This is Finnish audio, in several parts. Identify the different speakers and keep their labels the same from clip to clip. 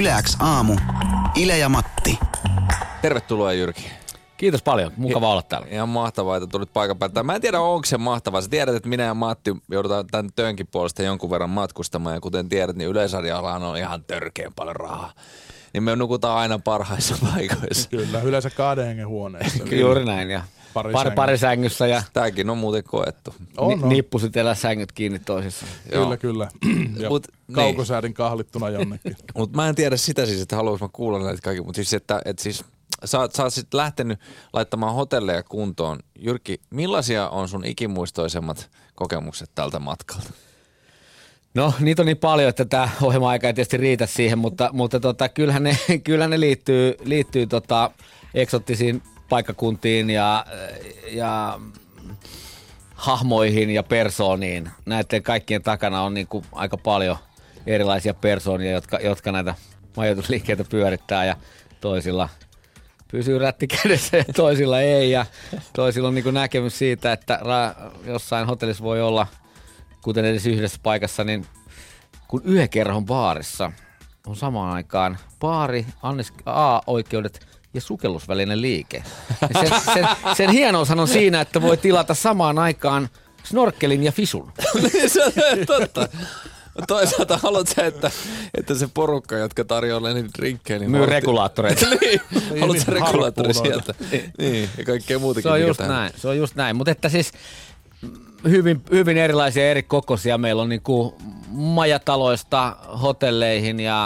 Speaker 1: Yle X aamu. Ile ja Matti.
Speaker 2: Tervetuloa Jyrki.
Speaker 3: Kiitos paljon. Mukava olla täällä.
Speaker 2: Ihan mahtavaa, että tulit paikan päälle. Mä en tiedä, onko se mahtavaa. Sä tiedät, että minä ja Matti joudutaan tämän työnkin puolesta jonkun verran matkustamaan. Ja kuten tiedät, niin Yleisradiollahan on ihan törkeän paljon rahaa. Niin me nukutaan aina parhaissa paikoissa.
Speaker 4: Kyllä, yleensä 2 hengen huoneessa.
Speaker 3: Juuri näin. Ja pari sängyssä ja
Speaker 2: tämäkin on muuten koettu.
Speaker 3: nippusitella sängyt kiinni toisissaan.
Speaker 4: Kyllä. Ja kaukosäädin kahlittuna jonnekin.
Speaker 2: Mutta mä en tiedä sitä siis, että haluaisin mä kuulla näitä kaikki. Mutta siis, että siis sä oot sitten lähtenyt laittamaan hotelleja kuntoon. Jyrki, millaisia on sun ikimuistoisemmat kokemukset tältä matkalta?
Speaker 3: No niitä on niin paljon, että tämä ohjelma-aika ei tietysti riitä siihen, mutta kyllähän ne liittyy eksottisiin paikkakuntiin ja hahmoihin ja persooniin. Näiden kaikkien takana on niin kuin aika paljon erilaisia persoonia, jotka näitä majoitusliikkeitä pyörittää ja toisilla pysyy rätti kädessä ja toisilla ei. Ja toisilla on niin kuin näkemys siitä, että jossain hotellissa voi olla, kuten edes yhdessä paikassa, niin kun yhden kerran baarissa on samaan aikaan baari, A-oikeudet ja sukellusvälinen liike. Ja sen hienoushan on siinä, että voi tilata samaan aikaan snorkkelin ja fisun.
Speaker 2: Se on totta. Toisaalta haluat sä, että se porukka, jotka tarjoaa niitä drinkkejä, niin
Speaker 3: myy regulaattoreita.
Speaker 2: Niin, haluat sä regulaattori sieltä. Niin, ja kaikkea muutakin.
Speaker 3: Se on just näin. Mutta että siis hyvin erilaisia eri kokoisia. Meillä on niinku majataloista hotelleihin ja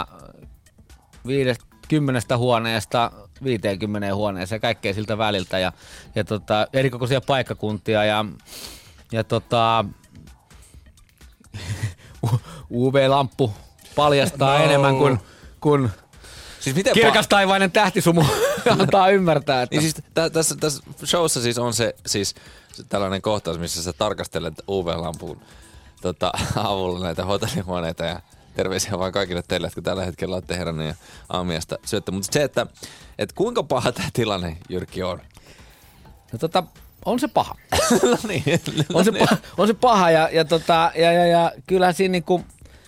Speaker 3: 10 huoneesta 50 huoneeseen ja kaikkea siltä väliltä ja erikokoisia paikkakuntia ja UV-lamppu paljastaa enemmän kuin siis kirkastaivainen tähtisumu antaa ymmärtää. Että.
Speaker 2: Niin siis tässä showssa siis on se siis tällainen kohtaus, missä sä tarkastelet UV-lampun avulla näitä hotellihuoneita ja terveisiä vaan kaikille teille, jotka tällä hetkellä olette heränneet ja aamiaista syötte. Mutta se, että kuinka paha tämä tilanne, Jyrki, on?
Speaker 3: No on se paha.
Speaker 2: No niin.
Speaker 3: On se paha ja kyllähän siinä niinku,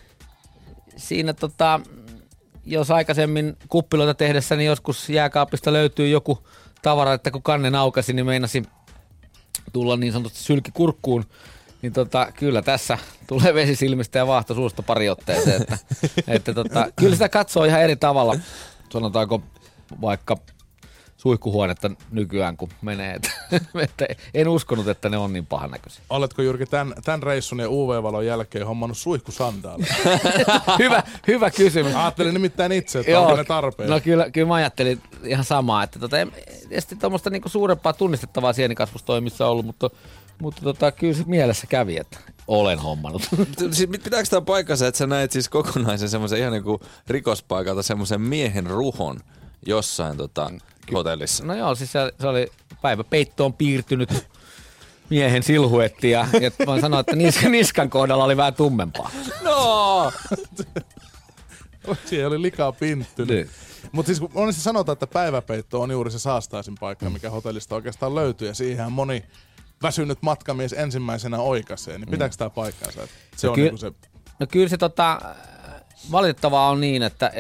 Speaker 3: jos aikaisemmin kuppiloita tehdessä, niin joskus jääkaapista löytyy joku tavara, että kun kannen aukasi, niin meinasi tulla niin sanotusti sylkikurkkuun. Niin kyllä tässä tulee vesi silmistä ja vaahto suusta pari otteeseen. Että kyllä sitä katsoo ihan eri tavalla, sanotaanko vaikka suihkuhuonetta nykyään, kun menee. Että en uskonut, että ne on niin pahan näköisiä.
Speaker 4: Oletko Jyrki tämän reissun ja UV-valon jälkeen hommannut suihkusandaaleja?
Speaker 3: hyvä kysymys.
Speaker 4: Ajattelin nimittäin itse, että onko ne tarpeen.
Speaker 3: No kyllä mä ajattelin ihan samaa, että ei sitten tuommoista niinku suurempaa tunnistettavaa sienikasvustoimissa ollut, mutta kyllä se mielessä kävi, että olen hommannut.
Speaker 2: Siis pitääkö tämä paikkansa, että sä näet siis kokonaisen semmoisen ihan niin kuin rikospaikalta semmoisen miehen ruhon jossain hotellissa?
Speaker 3: No joo, siis se oli päiväpeittoon piirtynyt miehen silhuetti ja voin sanoa, että niskan kohdalla oli vähän tummempaa.
Speaker 2: No!
Speaker 4: Siellä oli likaa pinttynyt. Mutta siis kun monesti sanotaan, että päiväpeitto on juuri se saastaisin paikka, mikä hotellista oikeastaan löytyy ja siihen moni väsynyt matkamies ensimmäisenä oikaisee, niin pitääkö tämä paikkaansa? Se on niinku se.
Speaker 3: No kyllä se valitettavaa on niin, että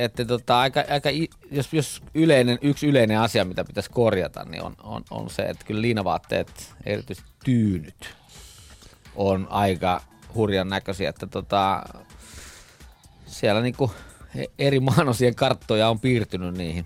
Speaker 3: jos yksi yleinen asia, mitä pitäisi korjata, niin on se, että kyllä liinavaatteet, erityisesti tyynyt, on aika hurjan näköisiä, että siellä niinku eri maanosien karttoja on piirtynyt niihin.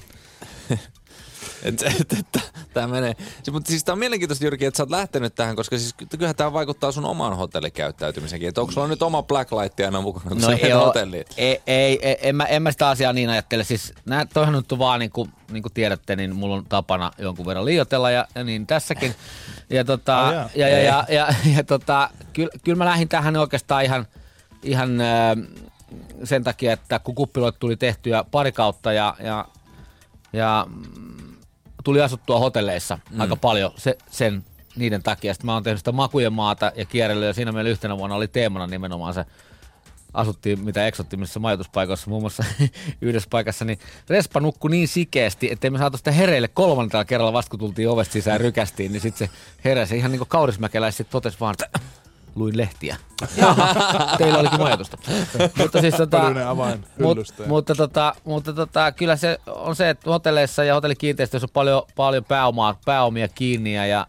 Speaker 2: Tämä menee. Mutta siis tämä on mielenkiintoista, Jyrki, että sä oot lähtenyt tähän, koska siis kyllähän tämä vaikuttaa sun omaan hotellikäyttäytymisenkin. Että onko sulla nyt oma blacklight aina mukana, kun sä hotelliin?
Speaker 3: En mä sitä asiaa niin ajattele. Siis toihan nyt on vaan, niin kuin tiedätte, niin mulla on tapana jonkun verran liioitella ja niin tässäkin. Kyllä mä lähdin tähän oikeastaan ihan sen takia, että kun kuppiloita tuli tehtyä pari kautta ja tuli asuttua hotelleissa aika paljon niiden takia. Sitten mä oon tehnyt sitä makujen maata ja kierrellyt ja siinä meillä yhtenä vuonna oli teemana nimenomaan se asuttiin mitä eksottimisessa majoituspaikoissa, muun muassa yhdessä paikassa, niin respa nukkui niin sikeästi, ettei me saatu sitä hereille 3. kerralla vasta kun tultiin ovesta sisään rykästiin, niin sitten se heräsi ihan niin kuin kaurismäkeläis sitten totesi vaan, että luin lehtiä. Teillä olikin ajatusta. Mutta siis mutta kyllä se on se, että hotelleissa ja hotellikiinteistöissä on paljon pääomia kiinni ja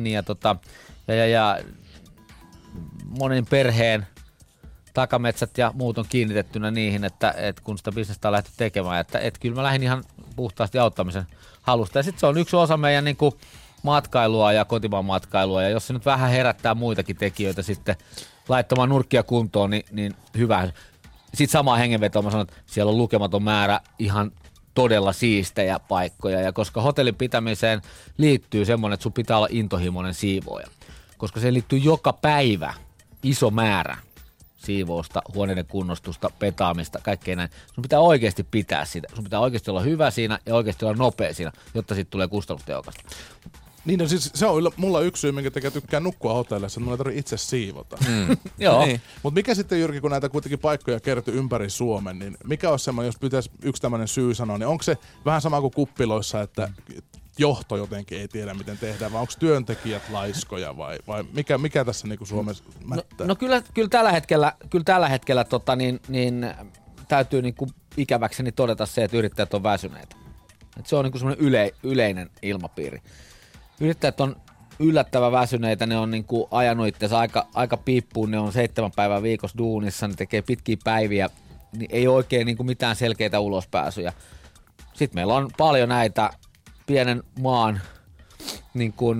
Speaker 3: monen perheen takametsät ja muut on kiinnitettynä niihin, että kun sitä bisnestä on lähdetty tekemään, että kyllä mä lähdin ihan puhtaasti auttamisen halusta. Ja sitten se on yksi osa meidän niin kuin matkailua ja kotimaan matkailua, ja jos se nyt vähän herättää muitakin tekijöitä sitten laittamaan nurkkia kuntoon, niin hyvä. Sitten samaan hengenvetoa mä sanon, että siellä on lukematon määrä ihan todella siistejä paikkoja, ja koska hotellin pitämiseen liittyy semmoinen, että sun pitää olla intohimoinen siivooja, koska se liittyy joka päivä iso määrä siivousta, huoneiden kunnostusta, petaamista, kaikkea näin. Sun pitää oikeasti pitää sitä. Sun pitää oikeasti olla hyvä siinä ja oikeasti olla nopea siinä, jotta siitä tulee kustannustehokasta.
Speaker 4: Niin, no siis se on mulla yksi syy, minkä takia tykkään nukkua hotelleissa, että mun ei tarvitse itse siivota.
Speaker 3: Joo.
Speaker 4: Niin. Mutta mikä sitten, Jyrki, kun näitä kuitenkin paikkoja kertyy ympäri Suomen, niin mikä olisi semmoinen, jos pitäisi yksi tämmöinen syy sanoa, niin onko se vähän sama kuin kuppiloissa, että johto jotenkin ei tiedä, miten tehdään, vai onko työntekijät laiskoja vai mikä tässä niinku Suomessa mättää?
Speaker 3: No kyllä tällä hetkellä niin täytyy niinku ikäväkseni todeta se, että yrittäjät on väsyneitä. Et se on niinku semmoinen yleinen ilmapiiri. Yrittäjät on yllättävän väsyneitä, ne on niinku ajanut itseänsä aika piippuun, ne on 7 päivää viikossa duunissa, ne tekee pitkiä päiviä, niin ei oikein niinku mitään selkeitä ulospääsyjä. Sitten meillä on paljon näitä pienen maan niin kuin,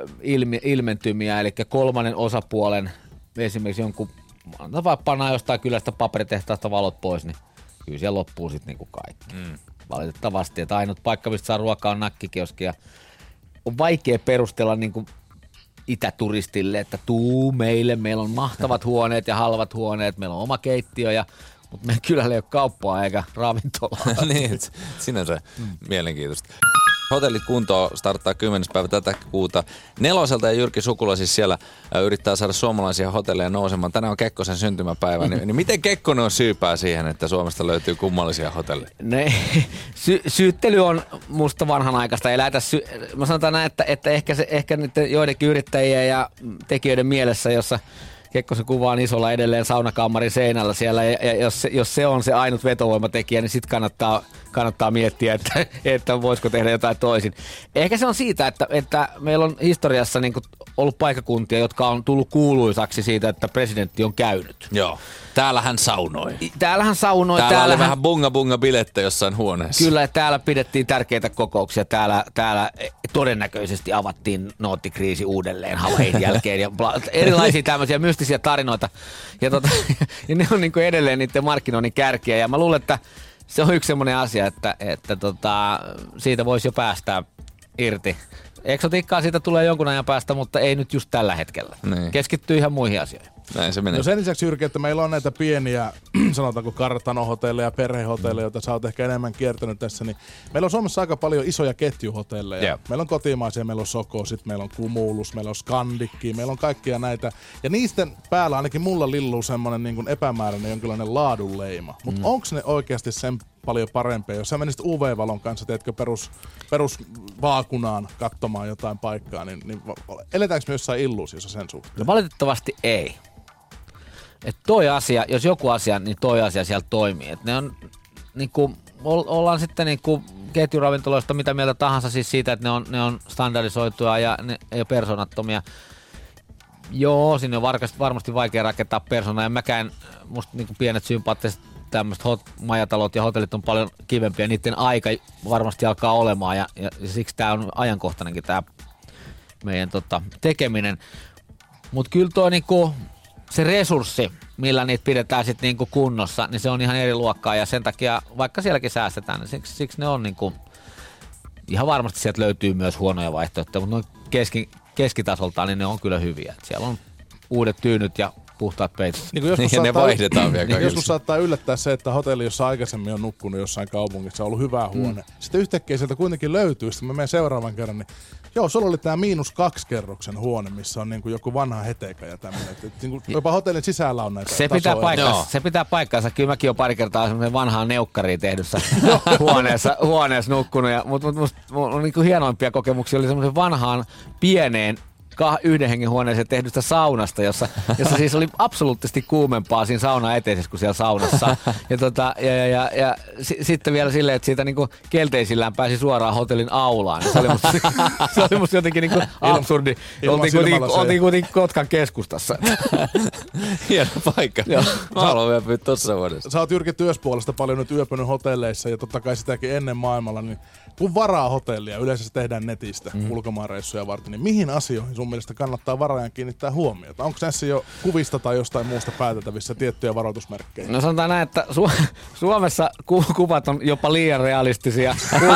Speaker 3: ilmentymiä, eli kolmannen osapuolen, esimerkiksi jonkun, pannaan jostain kylästä paperitehtaasta valot pois, niin kyllä siellä loppuu sitten niin kaikki. Valitettavasti, että ainut paikka, mistä saa ruokaa, on nakkikioski, ja on vaikea perustella niin kuin itäturistille, että tuu meillä on mahtavat huoneet ja halvat huoneet, meillä on oma keittiö, mutta meidän kylällä ei ole kauppaa eikä ravintolaa.
Speaker 2: Niin, sinänsä mielenkiintoista. Hotellit kuntoon starttaa 10. päivä tätä kuuta. Neloselta ja Jyrki Sukula siis siellä yrittää saada suomalaisia hotelleja nousemaan. Tänään on Kekkosen syntymäpäivä, niin miten Kekkonen on syypää siihen, että Suomesta löytyy kummallisia hotelleja?
Speaker 3: Syyttely on musta vanhanaikaista. Mä sanotaan näin, että ehkä niiden joidenkin yrittäjien ja tekijöiden mielessä, jossa Kekkosen kuva on isolla edelleen saunakammarin seinällä siellä, ja jos se on se ainut vetovoimatekijä, niin sitten kannattaa miettiä, että voisiko tehdä jotain toisin. Ehkä se on siitä, että meillä on historiassa niin kuin ollut paikkakuntia, jotka on tullut kuuluisaksi siitä, että presidentti on käynyt.
Speaker 2: Joo. Täällä hän saunoi.
Speaker 3: Täällä
Speaker 2: oli vähän bunga-bunga-bilettä jossain huoneessa.
Speaker 3: Kyllä, täällä pidettiin tärkeitä kokouksia. Täällä todennäköisesti avattiin noottikriisi uudelleen Havain jälkeen. Ja erilaisia tämmöisiä mystisiä tarinoita. Ja ne on niin kuin edelleen niiden markkinoinnin kärkiä. Ja mä luulen, että se on yksi semmoinen asia, että siitä voisi jo päästää irti. Eksotiikkaa siitä tulee jonkun ajan päästä, mutta ei nyt just tällä hetkellä. Niin. Keskittyy ihan muihin asioihin.
Speaker 2: Näin se menee.
Speaker 4: No sen lisäksi, Jyrki, että meillä on näitä pieniä, sanotaanko kartanohotelleja, perhehotelleja, joita sä oot ehkä enemmän kiertänyt tässä, niin meillä on Suomessa aika paljon isoja ketjuhotelleja. Yeah. Meillä on kotimaisia, meillä on Soko, sitten meillä on Cumulus, meillä on Scandikki, meillä on kaikkia näitä. Ja niisten päällä ainakin mulla lilluu semmoinen niin kuin epämääräinen jonkinlainen laadunleima. Mutta onko ne oikeasti sen paljon parempia? Jos sä menisit UV-valon kanssa, teetkö perusvaakunaan katsomaan jotain paikkaa, niin eletäänkö me jossain illuusiossa sen suhteen?
Speaker 3: No valitettavasti ei. Että toi asia, jos joku asia, niin toi asia siellä toimii. Että ne on, niinku, ollaan sitten niinku ketjuravintoloista mitä mieltä tahansa siis siitä, että ne on standardisoituja ja ne ei ole persoonattomia. Joo, sinne on varmasti vaikea rakentaa persoonaa, ja musta niinku pienet sympaattiset tämmöiset majatalot ja hotellit on paljon kivempiä, niiden aika varmasti alkaa olemaan, ja siksi tää on ajankohtainenkin tää meidän tekeminen. Mut kyllä toi niinku se resurssi, millä niitä pidetään sitten niinku kunnossa, niin se on ihan eri luokkaa, ja sen takia, vaikka sielläkin säästetään, niin siksi ne on niinku, ihan varmasti sieltä löytyy myös huonoja vaihtoehtoja, mutta noin keskitasoltaan, niin ne on kyllä hyviä. Et siellä on uudet tyynyt ja puhtaat peitot.
Speaker 2: Niin ne vaihdetaan vielä kaikille.
Speaker 4: Joskus saattaa yllättää se, että hotelli, jossa aikaisemmin on nukkunut jossain kaupungissa, on ollut hyvä huone. Sitten yhtäkkiä sieltä kuitenkin löytyy, sitten mä menen seuraavan kerran, niin joo, sulla oli tää -2 kerroksen huone, missä on niinku joku vanha heteka ja tämmönen. Niinku jopa hotellin sisällä on näitä tasoja.
Speaker 3: Se pitää paikkansa. Kyllä mäkin olen pari kertaa semmoinen vanhaan neukkariin tehdyssä huoneessa nukkunut. Mutta musta on niinku hienoimpia kokemuksia oli semmoisen vanhaan pieneen yhden hengen huoneeseen tehdystä saunasta, jossa siis oli absoluuttisesti kuumempaa siinä sauna eteisessä kuin siellä saunassa. Ja sitten vielä silleen, että siitä niinku kelteisillään pääsi suoraan hotellin aulaan. Se oli musta jotenkin niinku absurdi. Oltiin kuitenkin Kotkan keskustassa.
Speaker 2: Hieno paikka. Mä haluan vielä pyytää tossa vuodessa.
Speaker 4: Sä oot Jyrki työspuolesta paljon nyt yöpynyt hotelleissa ja totta kai sitäkin ennen maailmalla, niin kun varaa hotellia, yleensä se tehdään netistä ulkomaanreissuja varten, niin mihin asioihin sun mielestä kannattaa varaajan kiinnittää huomiota? Onko näissä jo kuvista tai jostain muusta pääteltävissä tiettyjä varoitusmerkkejä?
Speaker 3: No sanotaan näin, että Suomessa kuvat on jopa liian realistisia.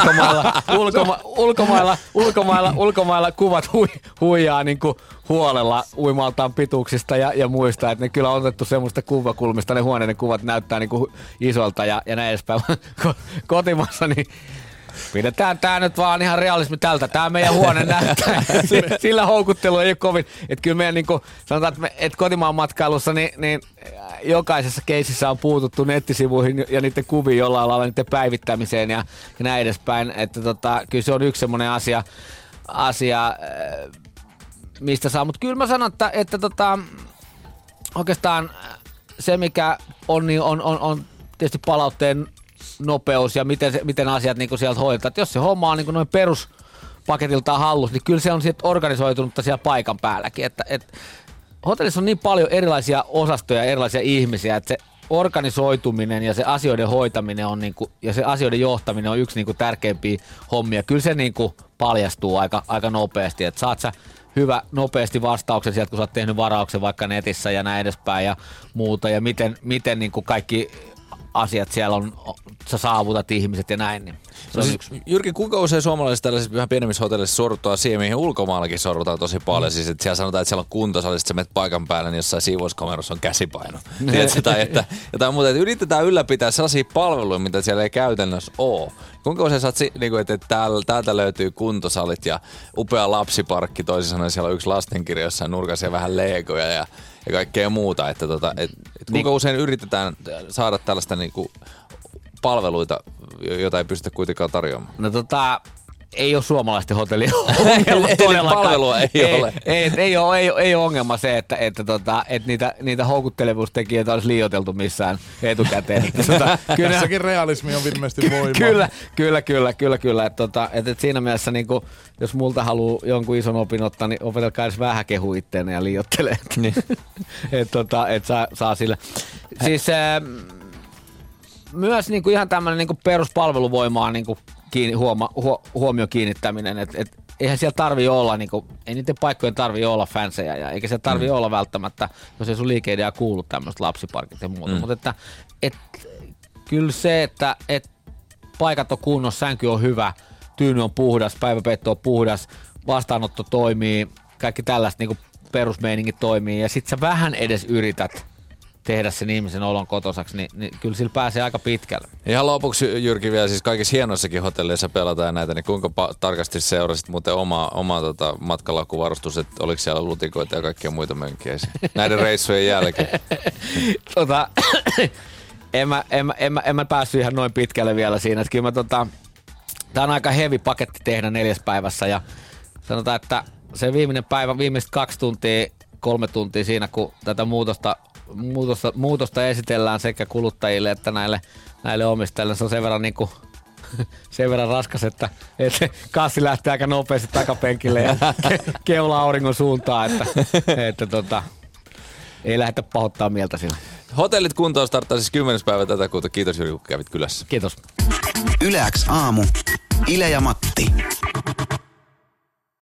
Speaker 3: Ulkomailla kuvat huijaa niin kuin huolella uimaltaan pituuksista ja muista, että ne kyllä on otettu semmoista kuvakulmista, ne huoneiden kuvat näyttää niin kuin isolta ja näin edespäin. Kotimassa niin pidetään tää nyt vaan ihan realismi tältä. Tää meidän huone näyttää. Sillä houkuttelu ei ole kovin. Että kyllä meidän niin kuin, sanotaan, että kotimaan matkailussa niin jokaisessa keississä on puututtu nettisivuihin ja niiden kuviin jollain lailla niiden päivittämiseen ja näin edespäin. Että kyllä se on yksi semmoinen asia mistä saa. Mutta kyllä mä sanon, että oikeastaan se mikä on, niin on tietysti palautteen nopeus ja miten asiat niin sieltä hoidetaan. Et jos se homma on niin noin peruspaketiltaan hallus, niin kyllä se on sieltä organisoitunutta siellä paikan päälläkin. Et hotellissa on niin paljon erilaisia osastoja, erilaisia ihmisiä, että se organisoituminen ja se asioiden hoitaminen on niinku, ja se asioiden johtaminen on yksi niinku tärkeimpiä hommia. Kyllä se niinku paljastuu aika nopeasti, että saat sä hyvä nopeasti vastauksen sieltä, kun sä oot tehnyt varauksen vaikka netissä ja näin edespäin ja muuta, ja miten niinku kaikki asiat siellä on, sä saavutat ihmiset ja näin. Niin se on yksi.
Speaker 2: Jyrki, kuinka usein suomalaisissa tällaisissa vähän pienemmissä hotellissa sorrutaan siihen, mihin ulkomaallakin sorrutaan tosi paljon? Siis, että siellä sanotaan, että siellä on kuntosali, että sä menet paikan päälle, niin jossain siivouskamerassa on käsipaino. tai jotain muuta. Että yritetään ylläpitää sellaisia palveluja, mitä siellä ei käytännössä ole. Kuinka usein sä oot, niin että täältä löytyy kuntosalit ja upea lapsiparkki, toisin sanoen siellä on yksi lastenkirja jossain nurkassa ja vähän legoja ja kaikkea muuta. Että kuinka usein yritetään saada tällaista niinku palveluita, jota ei pystytä kuitenkaan tarjoamaan?
Speaker 3: No ei ole suomalaisten hotellien ongelma todellakaan.
Speaker 2: Palvelua ei ole.
Speaker 3: Ei ole ongelma se, että niitä houkuttelevuustekijöitä olisi liioiteltu missään etukäteen.
Speaker 4: Tässäkin realismi on ilmeisesti voimaa.
Speaker 3: Kyllä. Että siinä mielessä, niin kuin, jos multa haluaa jonkun ison opin ottaa, niin opetelkaa edes vähän kehu itteenne ja liioittelee. Niin. Että saa sillä. Siis myös niin kuin ihan tämmöinen niin kuin peruspalveluvoimaa niin kuin huomio kiinnittäminen, että eihän siellä tarvii olla, niin kuin, ei niiden paikkojen tarvii olla fansseja, ja eikä siellä tarvii olla välttämättä, jos ei sun liikeidea kuulu tämmöiset lapsiparkit ja muuta, mutta kyllä se, että paikat on kunnossa, sänky on hyvä, tyyny on puhdas, päiväpeitto on puhdas, vastaanotto toimii, kaikki tällaiset niin kuin perusmeiningit toimii, ja sit sä vähän edes yrität tehdä sen ihmisen olon kotosaksi, niin kyllä sillä pääsee aika pitkälle.
Speaker 2: Ihan lopuksi, Jyrki, vielä siis kaikissa hienoissakin hotelleissa pelataan näitä, niin kuinka tarkasti seurasit muuten oma matkalaukkuvarustus, että oliko siellä lutikoita ja kaikkia muita mönkiä näiden reissujen jälkeen?
Speaker 3: En mä päässyt ihan noin pitkälle vielä siinä, että kyllä tää on aika heavy paketti tehdä 4 päivässä, ja sanotaan, että se viimeinen päivä, viimeiset 2 tuntia, 3 tuntia siinä, kun tätä muutosta esitellään sekä kuluttajille että näille omistajille. Se on sen verran raskas, että kassi lähtee aika nopeasti takapenkille ja keula auringon suuntaan, että ei lähdetä pahoittaa mieltä sillä.
Speaker 2: Hotellit kuntoon starttaa siis 10. päivä tätä kuuta. Kiitos Jyrki, kun kävit kylässä.
Speaker 3: Kiitos.
Speaker 1: Yle X aamu. Ile ja Matti.